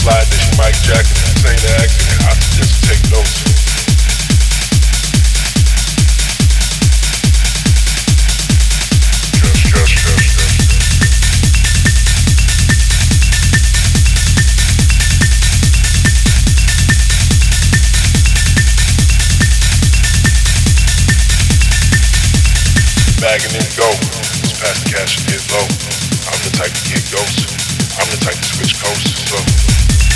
cash and get low. I'm the type to get ghosts. I'm the type to switch coasts. So